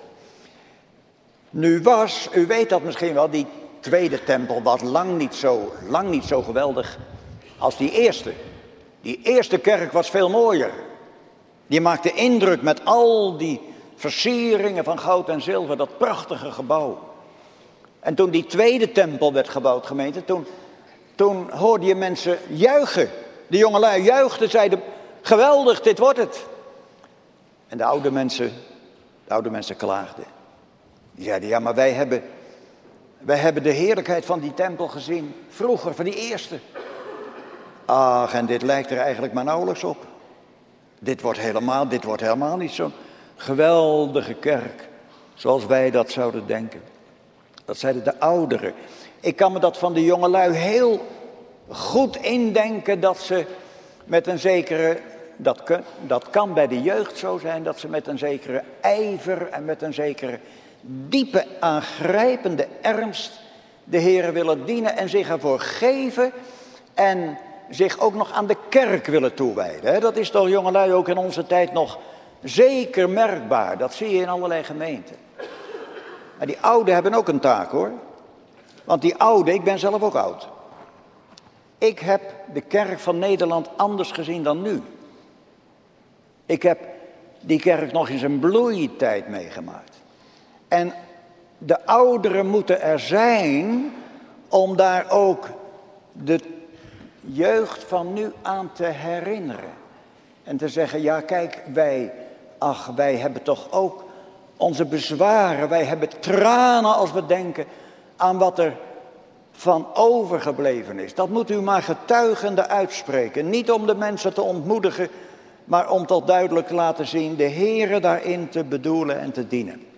Nu was, u weet dat misschien wel, die tweede tempel was lang niet zo geweldig als die eerste. Die eerste kerk was veel mooier. Die maakte indruk met al die versieringen van goud en zilver, dat prachtige gebouw. En toen die tweede tempel werd gebouwd, gemeente, toen hoorde je mensen juichen. De jongelui juichten, zeiden, geweldig, dit wordt het. En de oude mensen klaagden. Die zeiden, ja, maar wij hebben de heerlijkheid van die tempel gezien, vroeger, van die eerste. Ach, en dit lijkt er eigenlijk maar nauwelijks op. Dit wordt helemaal niet zo'n geweldige kerk, zoals wij dat zouden denken. Dat zeiden de ouderen. Ik kan me dat van de jongelui heel goed indenken, dat ze met een zekere, dat kan bij de jeugd zo zijn, dat ze met een zekere ijver en met een zekere diepe aangrijpende ernst de Heere willen dienen en zich ervoor geven en zich ook nog aan de kerk willen toewijden. Dat is toch, jongelui, ook in onze tijd nog zeker merkbaar. Dat zie je in allerlei gemeenten. Maar die ouden hebben ook een taak, hoor. Want die oude, ik ben zelf ook oud. Ik heb de kerk van Nederland anders gezien dan nu. Ik heb die kerk nog in zijn bloeitijd meegemaakt. En de ouderen moeten er zijn om daar ook de jeugd van nu aan te herinneren. En te zeggen, ja kijk, wij hebben toch ook onze bezwaren. Wij hebben tranen als we denken aan wat er van overgebleven is. Dat moet u maar getuigende uitspreken. Niet om de mensen te ontmoedigen, maar om tot duidelijk te laten zien de Heere daarin te bedoelen en te dienen.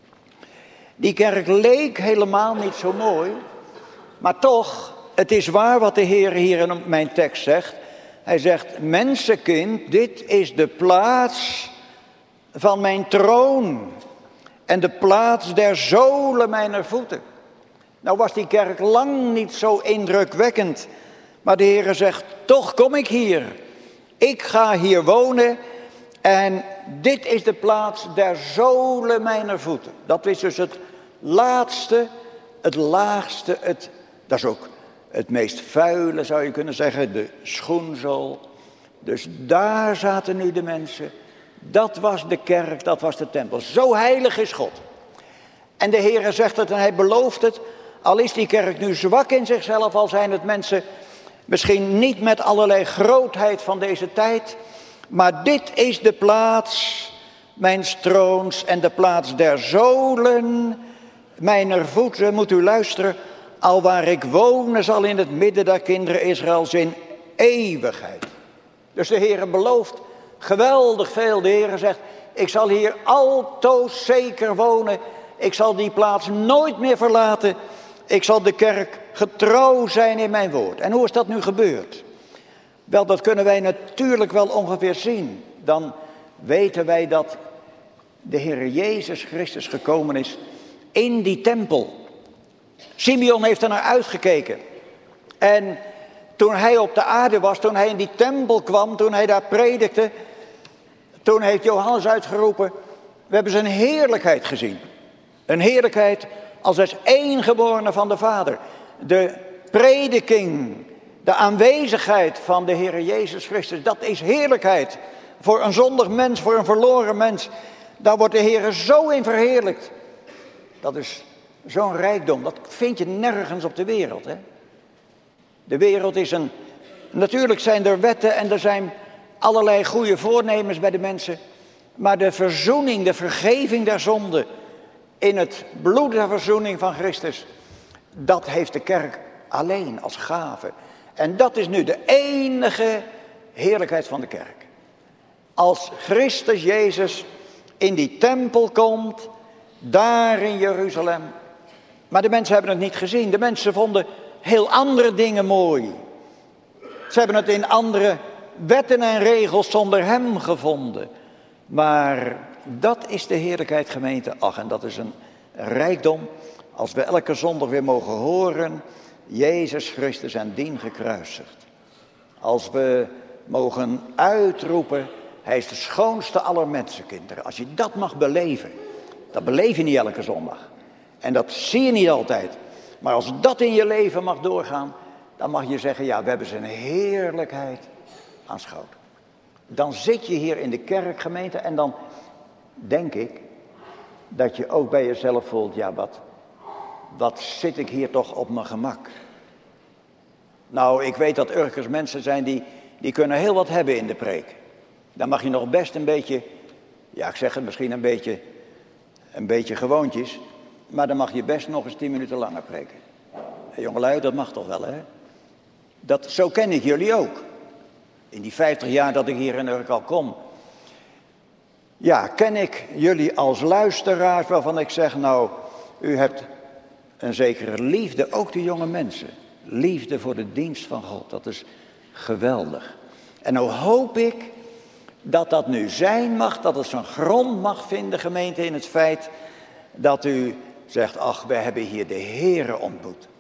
Die kerk leek helemaal niet zo mooi, maar toch, het is waar wat de Heer hier in mijn tekst zegt. Hij zegt, mensenkind, dit is de plaats van mijn troon en de plaats der zolen mijner voeten. Nou was die kerk lang niet zo indrukwekkend, maar de Heer zegt, toch kom ik hier. Ik ga hier wonen en dit is de plaats der zolen mijner voeten. Dat is dus het laatste, het laagste, dat is ook het meest vuile zou je kunnen zeggen, de schoenzool. Dus daar zaten nu de mensen. Dat was de kerk, dat was de tempel. Zo heilig is God. En de Heer zegt het en hij belooft het. Al is die kerk nu zwak in zichzelf, al zijn het mensen misschien niet met allerlei grootheid van deze tijd. Maar dit is de plaats mijns troons en de plaats der zolen mijner voeten. Moet u luisteren, alwaar ik wonen zal in het midden der kinderen Israëls in eeuwigheid. Dus de Heer belooft geweldig veel. De Heer zegt, ik zal hier altoos zeker wonen. Ik zal die plaats nooit meer verlaten. Ik zal de kerk getrouw zijn in mijn woord. En hoe is dat nu gebeurd? Wel, dat kunnen wij natuurlijk wel ongeveer zien. Dan weten wij dat de Heer Jezus Christus gekomen is in die tempel. Simeon heeft er naar uitgekeken. En toen hij op de aarde was, toen hij in die tempel kwam, toen hij daar predikte, toen heeft Johannes uitgeroepen, we hebben zijn heerlijkheid gezien. Een heerlijkheid als des eengeborene van de Vader. De prediking, de aanwezigheid van de Heer Jezus Christus, dat is heerlijkheid. Voor een zondig mens, voor een verloren mens. Daar wordt de Heer zo in verheerlijkt. Dat is zo'n rijkdom, dat vind je nergens op de wereld. Hè? De wereld is natuurlijk zijn er wetten en er zijn allerlei goede voornemens bij de mensen. Maar de verzoening, de vergeving der zonde in het bloed der verzoening van Christus, dat heeft de kerk alleen als gave. En dat is nu de enige heerlijkheid van de kerk. Als Christus Jezus in die tempel komt, daar in Jeruzalem. Maar de mensen hebben het niet gezien. De mensen vonden heel andere dingen mooi. Ze hebben het in andere wetten en regels zonder hem gevonden. Maar dat is de heerlijkheid, gemeente. Ach, en dat is een rijkdom. Als we elke zondag weer mogen horen, Jezus Christus en dien gekruisigd. Als we mogen uitroepen, hij is de schoonste aller mensenkinderen. Als je dat mag beleven, dat beleef je niet elke zondag. En dat zie je niet altijd. Maar als dat in je leven mag doorgaan, dan mag je zeggen, ja, we hebben zijn heerlijkheid aanschouwd. Dan zit je hier in de kerkgemeente en dan denk ik dat je ook bij jezelf voelt, ja, wat zit ik hier toch op mijn gemak. Nou, ik weet dat Urkers mensen zijn die kunnen heel wat hebben in de preek. Dan mag je nog best een beetje, ja, ik zeg het misschien een beetje gewoontjes, maar dan mag je best nog eens 10 minuten langer preken. Hey, jongelui, dat mag toch wel, hè? Zo ken ik jullie ook. In die 50 jaar dat ik hier in Urk al kom. Ja, ken ik jullie als luisteraars waarvan ik zeg, nou, u hebt een zekere liefde, ook de jonge mensen. Liefde voor de dienst van God, dat is geweldig. En nou hoop ik dat dat nu zijn mag, dat het zijn grond mag vinden, gemeente, in het feit dat u zegt, ach, we hebben hier de Heere ontmoet.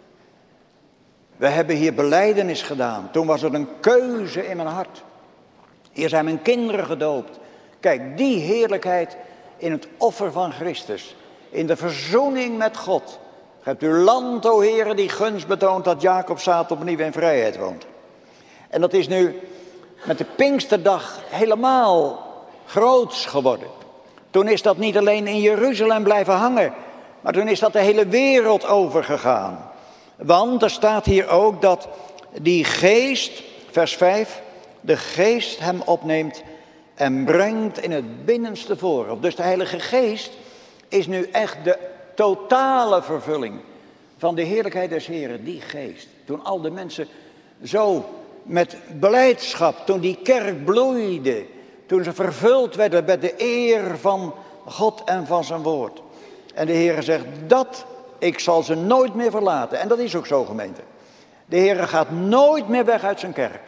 We hebben hier belijdenis gedaan. Toen was er een keuze in mijn hart. Hier zijn mijn kinderen gedoopt. Kijk, die heerlijkheid in het offer van Christus. In de verzoening met God. Geeft uw land, o Heere, die gunst betoont dat Jacobszaad opnieuw in vrijheid woont. En dat is nu met de Pinksterdag helemaal groots geworden. Toen is dat niet alleen in Jeruzalem blijven hangen, maar toen is dat de hele wereld overgegaan. Want er staat hier ook dat die geest, vers 5, de geest hem opneemt en brengt in het binnenste voorhof. Dus de Heilige Geest is nu echt de totale vervulling van de heerlijkheid des Heren, die geest. Toen al de mensen zo met blijdschap, toen die kerk bloeide, toen ze vervuld werden met de eer van God en van zijn woord. En de Heere zegt, ik zal ze nooit meer verlaten. En dat is ook zo, gemeente. De Heere gaat nooit meer weg uit zijn kerk.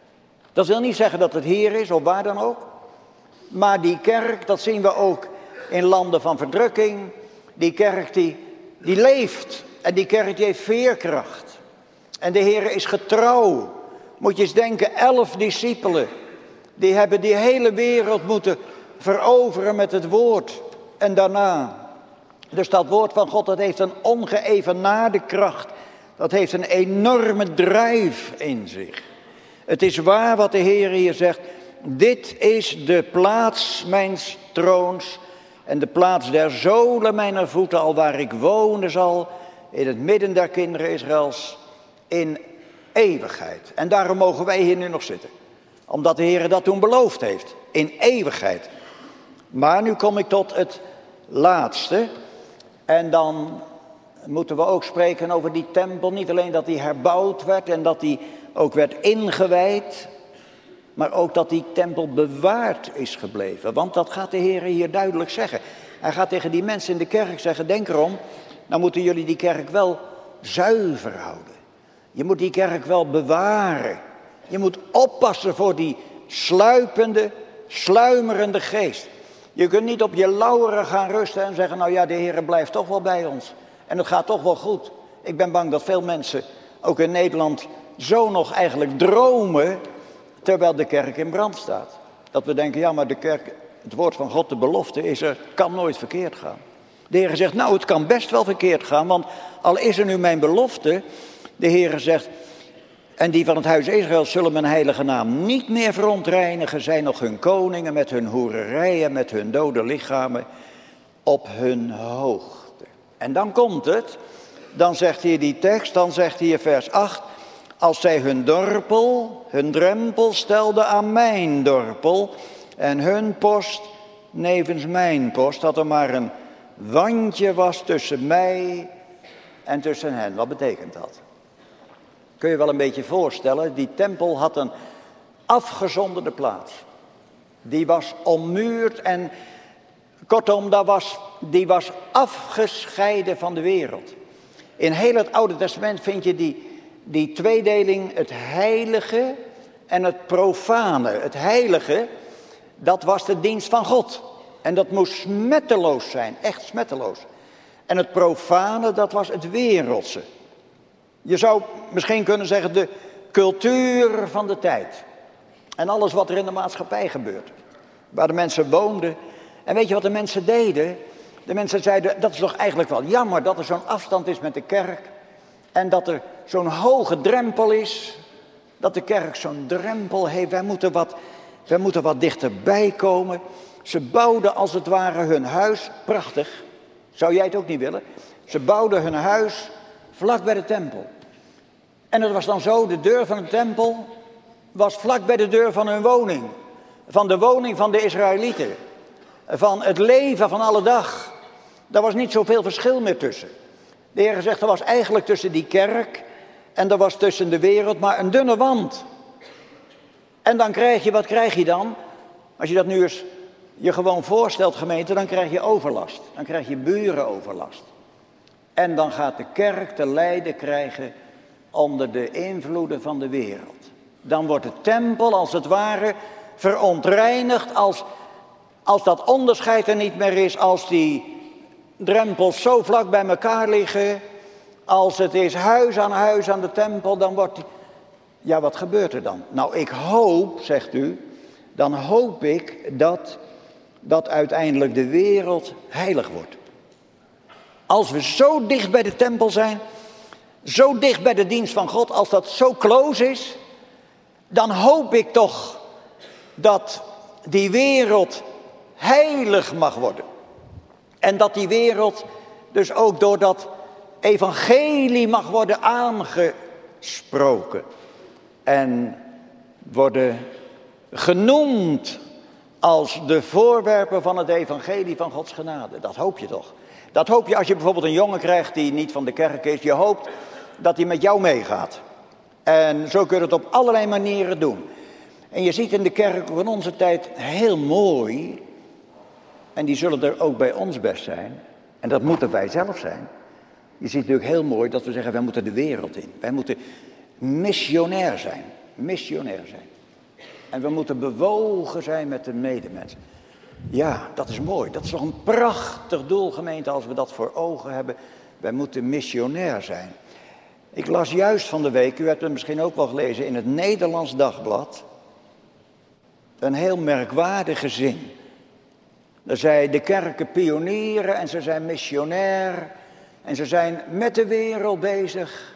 Dat wil niet zeggen dat het hier is, of waar dan ook. Maar die kerk, dat zien we ook in landen van verdrukking. Die kerk die leeft. En die kerk die heeft veerkracht. En de Heere is getrouw. Moet je eens denken, 11 discipelen. Die hebben die hele wereld moeten veroveren met het woord. En daarna. Dus dat woord van God, dat heeft een ongeëvenaarde kracht. Dat heeft een enorme drijf in zich. Het is waar wat de Heer hier zegt. Dit is de plaats mijns troons en de plaats der zolen mijner voeten, alwaar ik wonen zal, in het midden der kinderen Israëls, in eeuwigheid. En daarom mogen wij hier nu nog zitten. Omdat de Heer dat toen beloofd heeft, in eeuwigheid. Maar nu kom ik tot het laatste. En dan moeten we ook spreken over die tempel. Niet alleen dat die herbouwd werd en dat die ook werd ingewijd. Maar ook dat die tempel bewaard is gebleven. Want dat gaat de Heer hier duidelijk zeggen. Hij gaat tegen die mensen in de kerk zeggen, denk erom, nou moeten jullie die kerk wel zuiver houden. Je moet die kerk wel bewaren. Je moet oppassen voor die sluipende, sluimerende geest. Je kunt niet op je lauweren gaan rusten en zeggen, nou ja, de Heer blijft toch wel bij ons. En het gaat toch wel goed. Ik ben bang dat veel mensen, ook in Nederland, zo nog eigenlijk dromen, terwijl de kerk in brand staat. Dat we denken, ja, maar de kerk, het woord van God, de belofte is er, kan nooit verkeerd gaan. De Heer zegt, nou, het kan best wel verkeerd gaan, want al is er nu mijn belofte, de Heer zegt, en die van het huis Israël zullen mijn heilige naam niet meer verontreinigen, zijn nog hun koningen met hun hoererijen, met hun dode lichamen op hun hoogte. En dan komt het, dan zegt hier die tekst, dan zegt hier vers 8, als zij hun dorpel, hun drempel stelden aan mijn dorpel en hun post nevens mijn post, dat er maar een wandje was tussen mij en tussen hen. Wat betekent dat? Kun je wel een beetje voorstellen, die tempel had een afgezonderde plaats. Die was ommuurd en kortom, die was afgescheiden van de wereld. In heel het Oude Testament vind je die tweedeling, het heilige en het profane. Het heilige, dat was de dienst van God. En dat moest smetteloos zijn, echt smetteloos. En het profane, dat was het wereldse. Je zou misschien kunnen zeggen de cultuur van de tijd. En alles wat er in de maatschappij gebeurt. Waar de mensen woonden. En weet je wat de mensen deden? De mensen zeiden, dat is toch eigenlijk wel jammer dat er zo'n afstand is met de kerk. En dat er zo'n hoge drempel is. Dat de kerk zo'n drempel heeft. Wij moeten wat dichterbij komen. Ze bouwden als het ware hun huis, prachtig. Zou jij het ook niet willen? Ze bouwden hun huis vlak bij de tempel. En het was dan zo, de deur van de tempel was vlak bij de deur van hun woning. Van de woning van de Israëlieten. Van het leven van alle dag. Daar was niet zoveel verschil meer tussen. De Heer zegt, er was eigenlijk tussen die kerk en er was tussen de wereld maar een dunne wand. En dan wat krijg je dan? Als je dat nu eens je gewoon voorstelt, gemeente, dan krijg je overlast. Dan krijg je burenoverlast. En dan gaat de kerk te lijden krijgen onder de invloeden van de wereld. Dan wordt de tempel als het ware verontreinigd als dat onderscheid er niet meer is, als die drempels zo vlak bij elkaar liggen, als het is huis aan de tempel, dan wordt ja, wat gebeurt er dan? Nou, ik hoop, zegt u, dan hoop ik dat uiteindelijk de wereld heilig wordt. Als we zo dicht bij de tempel zijn, zo dicht bij de dienst van God, als dat zo close is, dan hoop ik toch dat die wereld heilig mag worden. En dat die wereld dus ook door dat evangelie mag worden aangesproken. En worden genoemd als de voorwerpen van het evangelie van Gods genade. Dat hoop je toch. Dat hoop je als je bijvoorbeeld een jongen krijgt die niet van de kerk is. Je hoopt dat hij met jou meegaat. En zo kun je het op allerlei manieren doen. En je ziet in de kerk van onze tijd heel mooi, en die zullen er ook bij ons best zijn, en dat moeten wij zelf zijn. Je ziet natuurlijk heel mooi dat we zeggen, wij moeten de wereld in. Wij moeten missionair zijn. Missionair zijn. En we moeten bewogen zijn met de medemens. Ja, dat is mooi. Dat is toch een prachtig doel, gemeente, als we dat voor ogen hebben. Wij moeten missionair zijn. Ik las juist van de week, u hebt het misschien ook wel gelezen, in het Nederlands Dagblad, een heel merkwaardige zin. Daar zei de kerken pionieren en ze zijn missionair en ze zijn met de wereld bezig.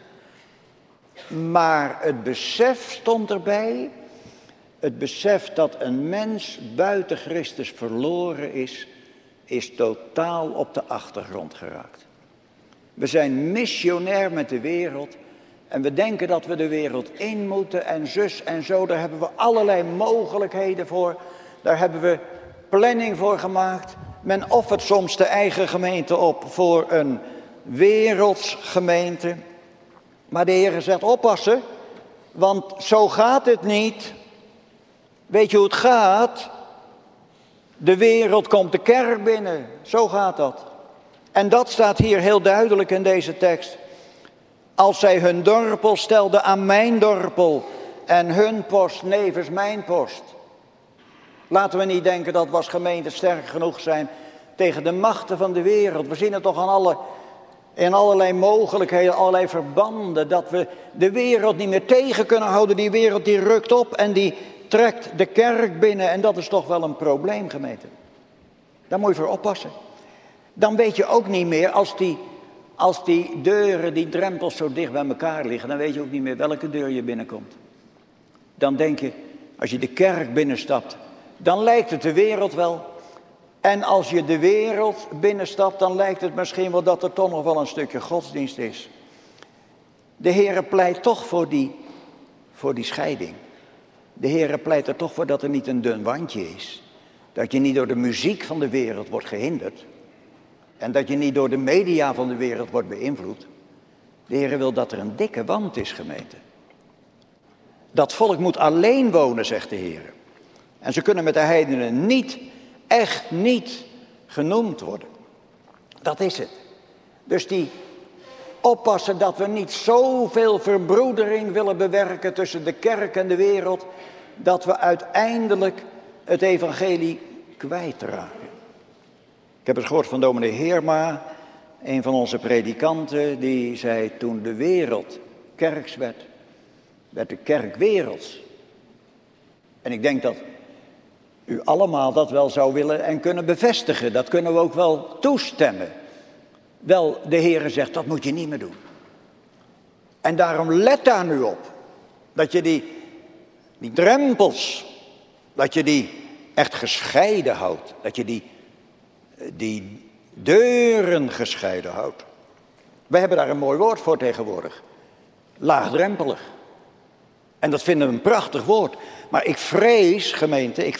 Maar het besef stond erbij, het besef dat een mens buiten Christus verloren is totaal op de achtergrond geraakt. We zijn missionair met de wereld en we denken dat we de wereld in moeten en zus en zo. Daar hebben we allerlei mogelijkheden voor. Daar hebben we planning voor gemaakt. Men offert soms de eigen gemeente op voor een wereldsgemeente. Maar de Heer zegt oppassen, want zo gaat het niet. Weet je hoe het gaat? De wereld komt de kerk binnen, zo gaat dat. En dat staat hier heel duidelijk in deze tekst. Als zij hun dorpel stelden aan mijn dorpel en hun post nevens mijn post. Laten we niet denken dat we als gemeente sterk genoeg zijn tegen de machten van de wereld. We zien het toch in allerlei mogelijkheden, allerlei verbanden, dat we de wereld niet meer tegen kunnen houden. Die wereld die rukt op en die trekt de kerk binnen en dat is toch wel een probleem, gemeente. Daar moet je voor oppassen. Dan weet je ook niet meer, als die deuren, die drempels zo dicht bij elkaar liggen, dan weet je ook niet meer welke deur je binnenkomt. Dan denk je, als je de kerk binnenstapt, dan lijkt het de wereld wel. En als je de wereld binnenstapt, dan lijkt het misschien wel dat er toch nog wel een stukje godsdienst is. De Heere pleit toch voor die scheiding. De Heere pleit er toch voor dat er niet een dun wandje is. Dat je niet door de muziek van de wereld wordt gehinderd. En dat je niet door de media van de wereld wordt beïnvloed. De Heere wil dat er een dikke wand is, gemeente. Dat volk moet alleen wonen, zegt de Heere. En ze kunnen met de heidenen echt niet genoemd worden. Dat is het. Dus die oppassen dat we niet zoveel verbroedering willen bewerken tussen de kerk en de wereld, dat we uiteindelijk het evangelie kwijtraken. Ik heb het gehoord van dominee Heerma, een van onze predikanten, die zei toen de wereld kerks werd de kerk werelds. En ik denk dat u allemaal dat wel zou willen en kunnen bevestigen. Dat kunnen we ook wel toestemmen. Wel, de Heere zegt, dat moet je niet meer doen. En daarom let daar nu op. Dat je die drempels, dat je die echt gescheiden houdt. Dat je die deuren gescheiden houdt. We hebben daar een mooi woord voor tegenwoordig. Laagdrempelig. En dat vinden we een prachtig woord. Maar ik vrees, gemeente,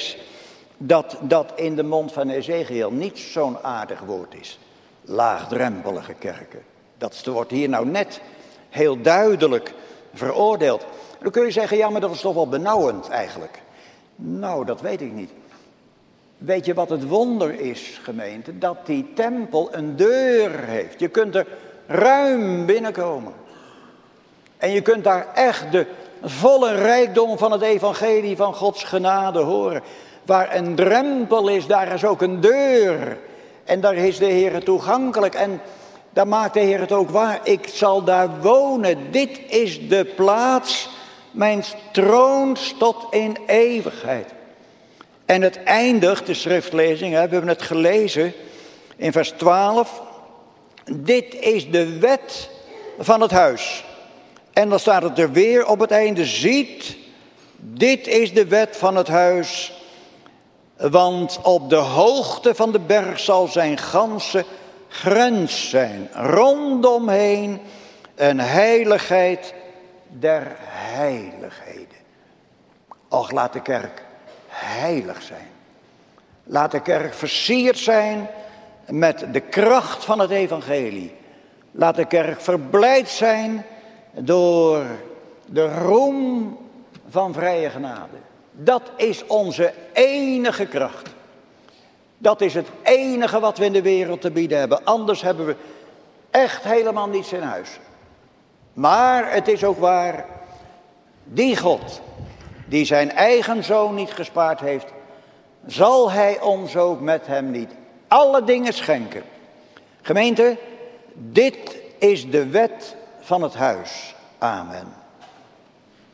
dat dat in de mond van Ezechiel niet zo'n aardig woord is. Laagdrempelige kerken. Dat wordt hier nou net heel duidelijk veroordeeld. Dan kun je zeggen, ja, maar dat is toch wel benauwend eigenlijk. Nou, dat weet ik niet. Weet je wat het wonder is, gemeente? Dat die tempel een deur heeft. Je kunt er ruim binnenkomen. En je kunt daar echt de volle rijkdom van het evangelie van Gods genade horen. Waar een drempel is, daar is ook een deur. En daar is de Heer toegankelijk. En daar maakt de Heer het ook waar. Ik zal daar wonen. Dit is de plaats mijns troons tot in eeuwigheid. En het eindigt, de schriftlezing, we hebben het gelezen in vers 12. dit is de wet van het huis. En dan staat het er weer op het einde, ziet, dit is de wet van het huis. Want op de hoogte van de berg zal zijn ganse grens zijn. Rondomheen een heiligheid der heiligheden. Och, laat de kerk heilig zijn. Laat de kerk versierd zijn met de kracht van het evangelie. Laat de kerk verblijd zijn door de roem van vrije genade. Dat is onze enige kracht. Dat is het enige wat we in de wereld te bieden hebben. Anders hebben we echt helemaal niets in huis. Maar het is ook waar, die God die zijn eigen zoon niet gespaard heeft, zal hij ons ook met hem niet alle dingen schenken. Gemeente, dit is de wet van het huis. Amen.